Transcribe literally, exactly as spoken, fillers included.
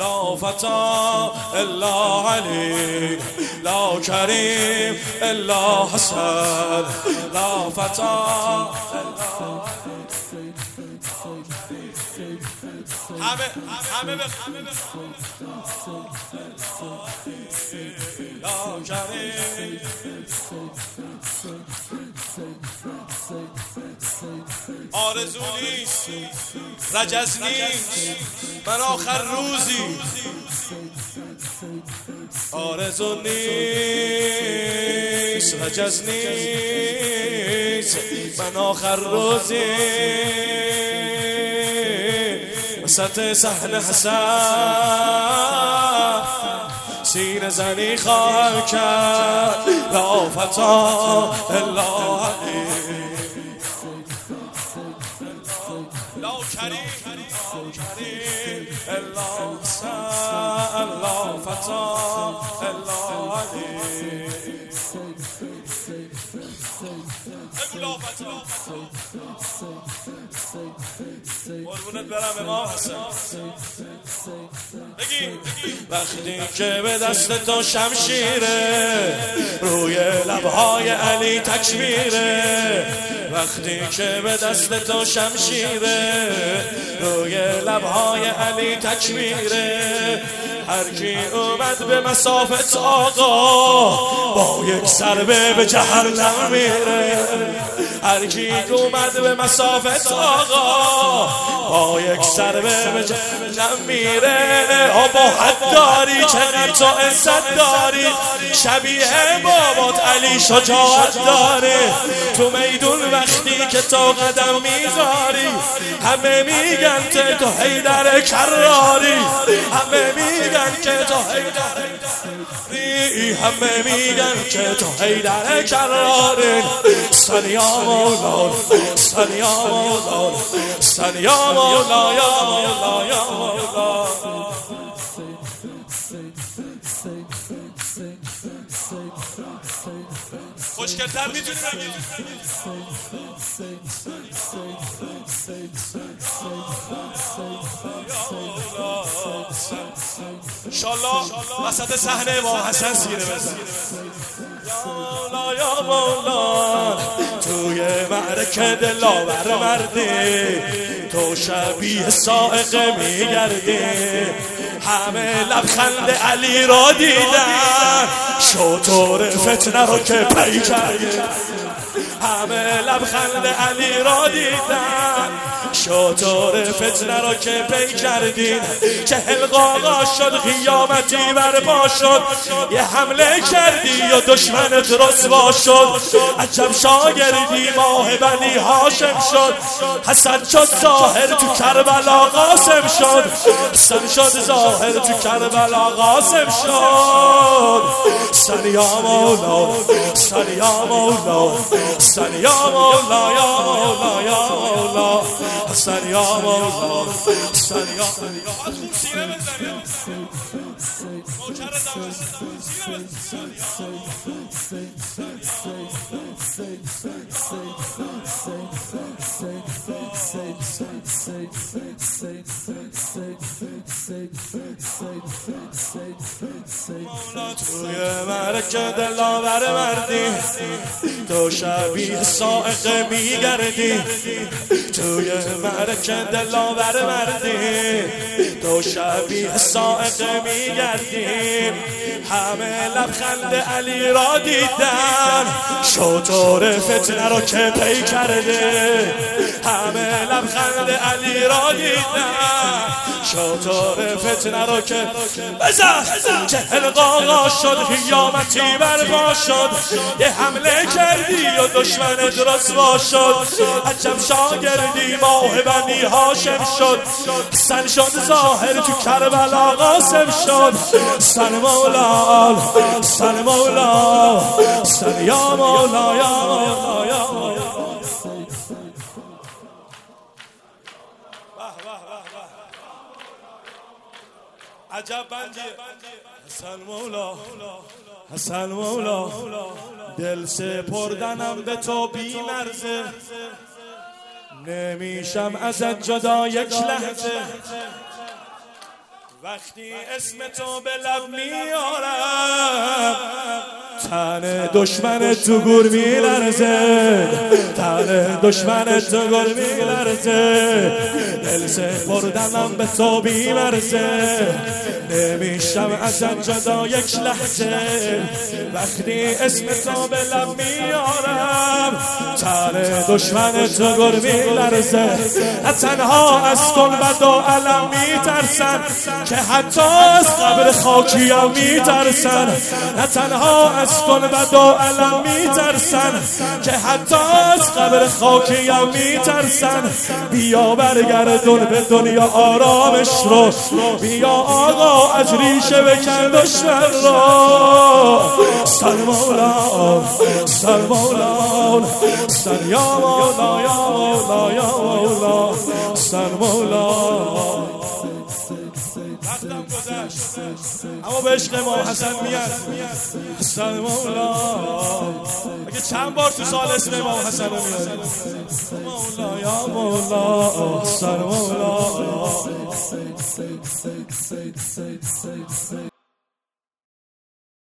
لا فتى الا علی، لا کریم الا حسن، لا فتى الا همه همه به همه به لا کریم. آرزو نیست رجز نیست من آخر روزی، آرزو نیست رجز نیست من آخر روزی، وسط صحن حسن سینه زنی خواهم کرد، لا فتی الا علی، لا کریم الا حسن، لا فتی الا علی، لا فتی. قربونت برم امام حسن. بگی وقتی که به دست تو شمشیره، روی لبهای علی تکبیره، وقتی که به دست تو شمشیره، روی لبهای علی تکبیره، هر کی اومد به مسافت آقا با یک ضربه به جهنم میره، هر کی اومد به مسافت آقا با یک ضربه به جهنم میره. با حد داری چقدر تو عزت داری، شبیه بابات علی شجاعت داره، تو میدون وقتی که تو قدم میذاری همه میگن که تو حیدر کراری، همه میگن که تو حیدر کراری، همه میگن که تو حیدر کراری. سن یا مولا سن یا مولا سن یا مولا یا مولا یا مولا. خوشگل‌تر میتونی بگی انشالله وسط صحنه با حسن سینه بزن. یا مولا یا مولا توی معرکه دلاور مردی، تو شبیه صاعقه میگردی، همه لبخند علی را دیدن، شطور فتنه رو که پی کردی، همه لبخند علی را دیدن، شطور فتنه را که پی کردین، که حلقاقا شد قیامتی برپا شد، یه حمله کردی یا دشمنت رسوا شد، عجب شاگردی ماه بنی هاشم شد، حسن شد ظاهر تو کربلا قاسم شد، حسن شد ظاهر تو کربلا قاسم شد. سن یا مولا سن یا مولا سن یا مولا یا مولا یا مولا سن یا مولا سن یا توی مرکه دلاور مردی، تو شبیه صاعقه میگردی، توی مرکه دلاور مردی، تو شبیه صاعقه میگردی، همه لبخند علی را دیدن، شطور فتنه رو که پی کرده، همه لبخند علی را دیدن، شطور فتنه رو که بزن که حلقاقا شد قیامتی برپا شد، یه حمله کردی و دشمنت رسوا شد، عجب شاگردی ماه بنی هاشم شد، سن شد ظاهر تو کربلا قاسم شد. سن مولا سن مولا سن یا مولا یا مولا یا مولا. عجب بندیه حسن مولا حسن مولا، دل سپردنم به تو بی مرزه، نمیشم ازت جدا یک لحظه، وقتی اسم تو به لب میارم تن دشمن تو گور میلرزه، تن دشمن تو گور میلرزه، دل سپردنم به تو بیمرزه، نمیشم ازت جدا یک لحظه. وقتی اسم تو به لب میارم تن دشمن تو گور میلرزه، تنها از کلبد و علم میترسن که حتی از قبر خاکیم میترسن، نه تنها از کلبد و علم میترسن که حتی از قبر خاکیم میترسن. بیا برگردون به دنیا آرامش رو، بیا آقا از ریشه بکن دشمن رو. سر مولا سر مولا سر یا مولا یا مولا یا مولا سر مولا. وقتم گذشت اما به عشق امام حسن میاد. سر مولا اگه چند بار تو سال اسم امام حسن رو میاد. مولا یا مولا سر مولا.